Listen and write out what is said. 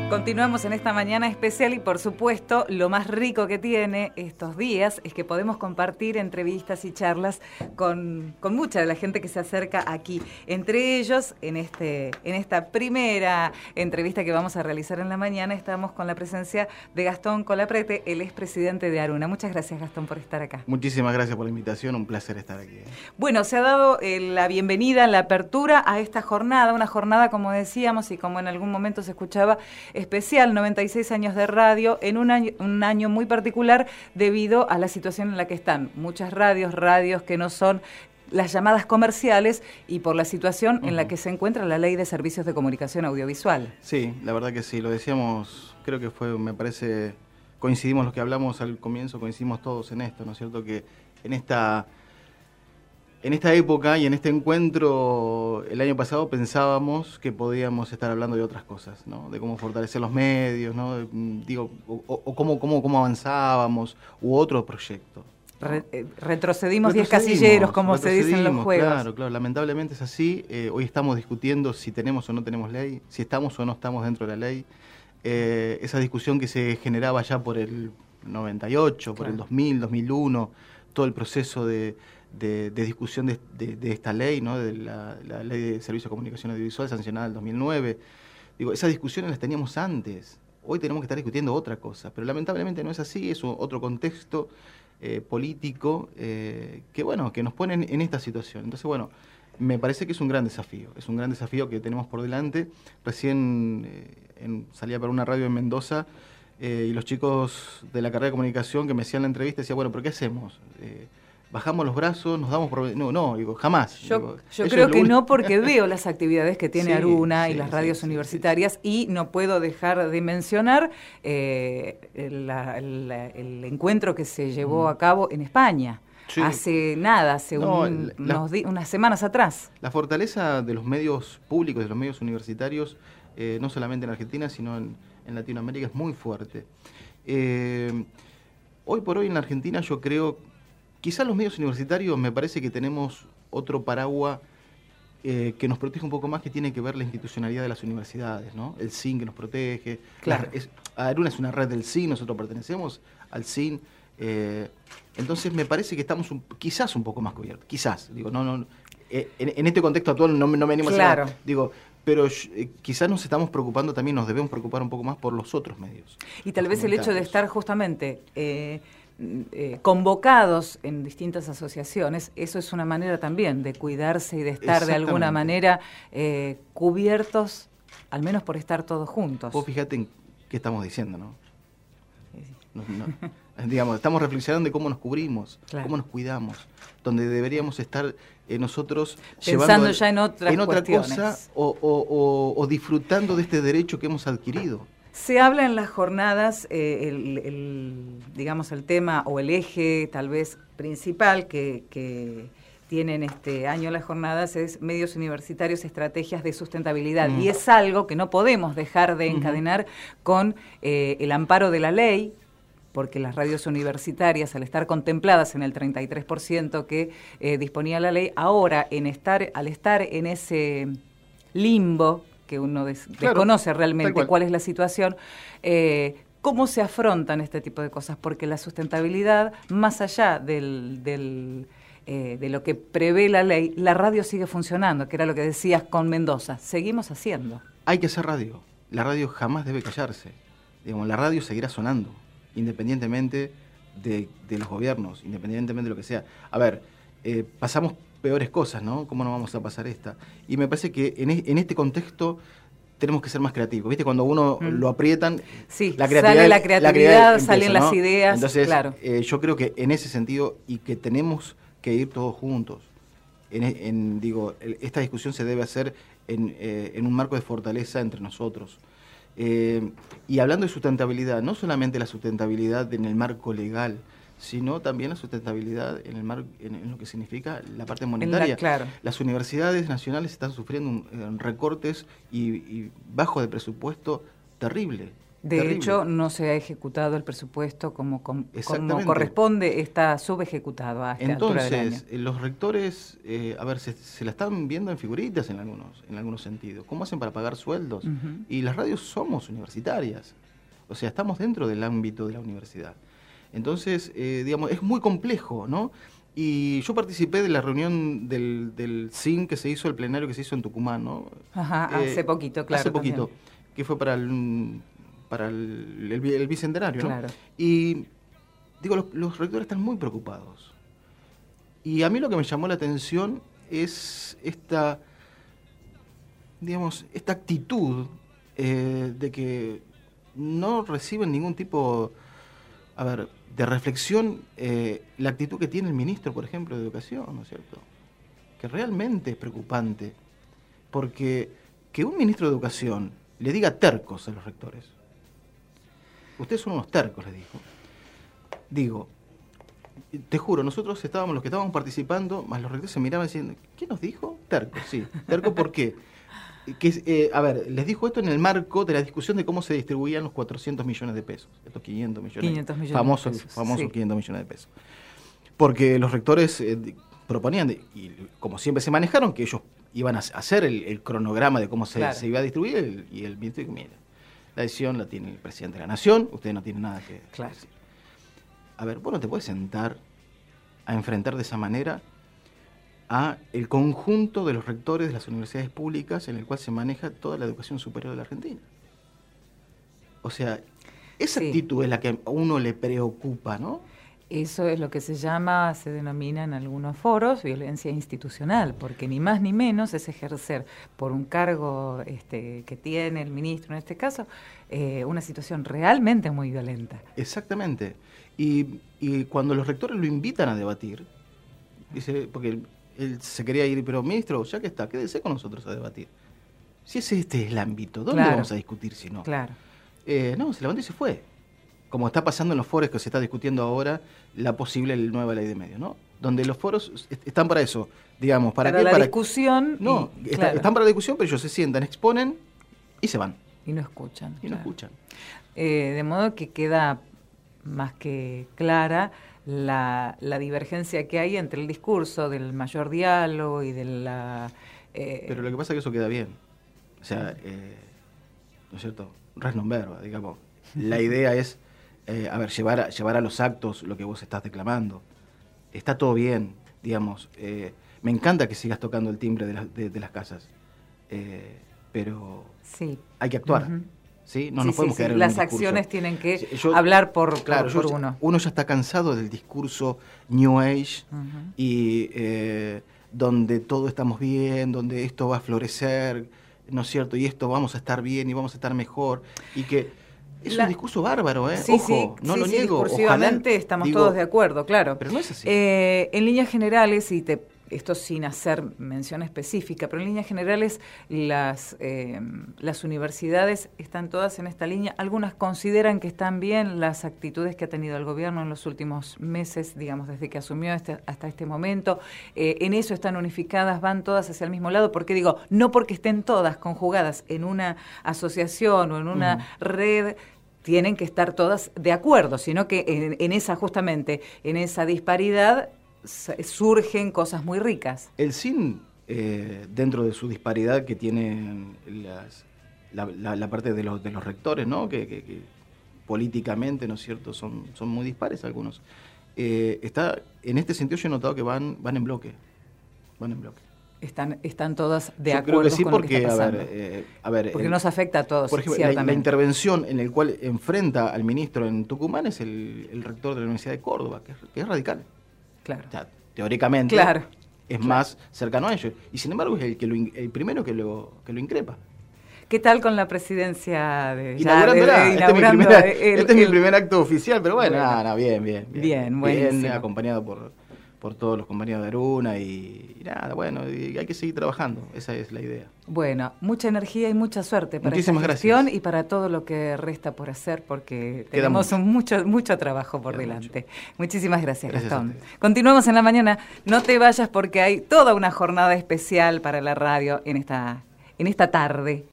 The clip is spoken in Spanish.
Continuamos en esta mañana especial y por supuesto lo más rico que tiene estos días es que podemos compartir entrevistas y charlas con mucha de la gente que se acerca aquí. Entre ellos, en esta primera entrevista que vamos a realizar en la mañana, estamos con la presencia de Gastón Colaprete, el expresidente de Aruna. Muchas gracias, Gastón, por estar acá. Muchísimas gracias por la invitación, un placer estar aquí. Bueno, se ha dado la bienvenida, la apertura a esta jornada, una jornada, como decíamos y como en algún momento se escuchaba, especial, 96 años de radio, en un año muy particular debido a la situación en la que están. Muchas radios que no son las llamadas comerciales y por la situación en la que se encuentra la Ley de Servicios de Comunicación Audiovisual. Sí, la verdad que sí, lo decíamos, creo que fue, me parece, coincidimos los que hablamos al comienzo, coincidimos todos en esto, ¿no es cierto? Que en esta época y en este encuentro, el año pasado pensábamos que podíamos estar hablando de otras cosas, ¿no? De cómo fortalecer los medios, ¿no? O cómo avanzábamos, u otro proyecto. Retrocedimos 10 casilleros, como se dice en los juegos. Claro, lamentablemente es así. Hoy estamos discutiendo si tenemos o no tenemos ley, si estamos o no estamos dentro de la ley. Esa discusión que se generaba ya por el 98, por el 2000, 2001, todo el proceso de discusión de esta ley, ¿no? De la Ley de Servicios de Comunicación Audiovisual sancionada en el 2009. Esas discusiones las teníamos antes. Hoy tenemos que estar discutiendo otra cosa, pero lamentablemente no es así, es otro contexto político que nos pone en esta situación. Entonces, bueno, me parece que es un gran desafío que tenemos por delante. Recién salía para una radio en Mendoza y los chicos de la carrera de comunicación que me hacían la entrevista decían, bueno, ¿pero qué hacemos? ¿Bajamos los brazos? ¿Nos damos por...? No, digo, jamás. Yo creo que no, porque veo las actividades que tiene Aruna y las radios universitarias y no puedo dejar de mencionar el encuentro que se llevó a cabo en España. Sí. Hace unas semanas atrás. La fortaleza de los medios públicos, de los medios universitarios, no solamente en Argentina, sino en Latinoamérica, es muy fuerte. Hoy por hoy en la Argentina yo creo... Quizás los medios universitarios me parece que tenemos otro paraguas que nos protege un poco más, que tiene que ver la institucionalidad de las universidades, ¿no? El CIN que nos protege. Claro. Aruna es una red del CIN, nosotros pertenecemos al CIN. Entonces me parece que estamos quizás un poco más cubiertos. Quizás, digo, en este contexto actual no me animo a decir, digo, pero quizás nos estamos preocupando también, nos debemos preocupar un poco más por los otros medios. Y tal vez el hecho de estar justamente... convocados en distintas asociaciones, eso es una manera también de cuidarse y de estar de alguna manera cubiertos, al menos por estar todos juntos. Vos fíjate en qué estamos diciendo, ¿no? Digamos, estamos reflexionando de cómo nos cubrimos, cómo nos cuidamos, donde deberíamos estar nosotros pensando ya en otra cosa o disfrutando de este derecho que hemos adquirido. Se habla en las jornadas, digamos, el tema o el eje tal vez principal que tienen este año las jornadas es medios universitarios, estrategias de sustentabilidad. Y es algo que no podemos dejar de encadenar con el amparo de la ley, porque las radios universitarias, al estar contempladas en el 33% que disponía la ley, ahora al estar en ese limbo, que uno desconoce realmente cuál es la situación, ¿cómo se afrontan este tipo de cosas? Porque la sustentabilidad, más allá de lo que prevé la ley, la radio sigue funcionando, que era lo que decías con Mendoza. Seguimos haciendo. Hay que hacer radio. La radio jamás debe callarse. Digamos, la radio seguirá sonando, independientemente de los gobiernos, independientemente de lo que sea. A ver, pasamos peores cosas, ¿no? ¿Cómo no vamos a pasar esta? Y me parece que en este contexto tenemos que ser más creativos. ¿Viste? Cuando uno lo aprietan, sí, sale la creatividad empieza, salen las ideas. Entonces, claro. Yo creo que en ese sentido, y que tenemos que ir todos juntos. Esta discusión se debe hacer en un marco de fortaleza entre nosotros. Y hablando de sustentabilidad, no solamente la sustentabilidad en el marco legal, sino también la sustentabilidad en lo que significa la parte monetaria. Claro. Las universidades nacionales están sufriendo recortes y bajo de presupuesto terrible. De Terrible. hecho, no se ha ejecutado el presupuesto como Exactamente. corresponde, está subejecutado a esta altura del año. Entonces, los rectores, se la están viendo en figuritas en algunos sentidos. ¿Cómo hacen para pagar sueldos? Ujú. Y las radios somos universitarias. O sea, estamos dentro del ámbito de la universidad. Entonces, digamos, es muy complejo, ¿no? Y yo participé de la reunión del CIN que se hizo, el plenario que se hizo en Tucumán, ¿no? Ajá, hace poquito, claro. Hace poquito, también. que fue para el bicentenario, ¿no? Claro. Y digo, los rectores están muy preocupados. Y a mí lo que me llamó la atención es esta actitud de que no reciben ningún tipo, de reflexión, la actitud que tiene el ministro, por ejemplo, de Educación, ¿no es cierto? Que realmente es preocupante, porque que un ministro de Educación le diga tercos a los rectores. Ustedes son unos tercos, les dijo. Digo, te juro, nosotros los que estábamos participando, más los rectores se miraban diciendo, ¿qué nos dijo? Tercos, sí. ¿Terco por qué? Les dijo esto en el marco de la discusión de cómo se distribuían los 400 millones de pesos, estos 500 millones, 500 millones famosos de pesos, sí. 500 millones de pesos. Porque los rectores proponían, y como siempre se manejaron, que ellos iban a hacer el cronograma de cómo se iba a distribuir, y el ministro dijo, mira, la decisión la tiene el presidente de la Nación, ustedes no tienen nada que decir. Vos no te puedes sentar a enfrentar de esa manera a el conjunto de los rectores de las universidades públicas en el cual se maneja toda la educación superior de la Argentina. O sea, esa actitud es la que a uno le preocupa, ¿no? Eso es lo que se denomina en algunos foros violencia institucional, porque ni más ni menos es ejercer por un cargo que tiene el ministro en este caso, una situación realmente muy violenta. Exactamente. Y cuando los rectores lo invitan a debatir, dice, porque él se quería ir, pero ministro, ya que está, quédese con nosotros a debatir. Si este es el ámbito, ¿dónde vamos a discutir si no? Claro. No, se levantó y se fue. Como está pasando en los foros que se está discutiendo ahora, la posible nueva ley de medios, ¿no? Donde los foros están para eso, digamos. ¿Para qué? La discusión. No, están para la discusión, pero ellos se sientan, exponen y se van. Y no escuchan. Y no escuchan. De modo que queda más que clara la divergencia que hay entre el discurso del mayor diálogo y de la... Pero lo que pasa es que eso queda bien. O sea, ¿no es cierto? Res non verba, digamos. La idea es, llevar a los actos lo que vos estás declamando. Está todo bien, digamos. Me encanta que sigas tocando el timbre de las casas. Pero hay que actuar. Uh-huh. ¿Sí? No nos podemos quedar en las un discurso. Acciones tienen que hablar por uno. Uno ya está cansado del discurso New Age, uh-huh, y donde todo estamos bien, donde esto va a florecer, ¿no es cierto? Y esto vamos a estar bien y vamos a estar mejor. Y que es un discurso bárbaro, ¿eh? Ojo, no lo niego. Discursivamente estamos todos de acuerdo, claro. Pero no es así. En líneas generales, esto sin hacer mención específica, pero en líneas generales las universidades están todas en esta línea. Algunas consideran que están bien las actitudes que ha tenido el gobierno en los últimos meses, digamos, desde que asumió hasta este momento. En eso están unificadas, van todas hacia el mismo lado. ¿Por qué digo? No porque estén todas conjugadas en una asociación o en una red, tienen que estar todas de acuerdo, sino que en esa disparidad surgen cosas muy ricas. El CIN, dentro de su disparidad que tienen la parte de los rectores, ¿no? Que políticamente, ¿no es cierto?, son muy dispares algunos. Está, en este sentido yo he notado que van en bloque. Están todas de yo acuerdo creo que sí, con porque, lo que está pasando. Porque nos afecta a todos, por ejemplo, la intervención en la cual enfrenta al ministro en Tucumán es el rector de la Universidad de Córdoba, que es radical. Claro. O sea, teóricamente es más cercano a ellos. Y sin embargo es el primero que lo increpa. ¿Qué tal con la presidencia de inaugurándola? Este es mi primer acto oficial, pero bueno, bien, bien acompañado por todos los compañeros de Aruna y hay que seguir trabajando, esa es la idea. Bueno, mucha energía y mucha suerte para esta gestión y para todo lo que resta por hacer, porque tenemos mucho trabajo por delante. Muchísimas gracias, Gastón. Continuamos en la mañana, no te vayas porque hay toda una jornada especial para la radio en esta tarde.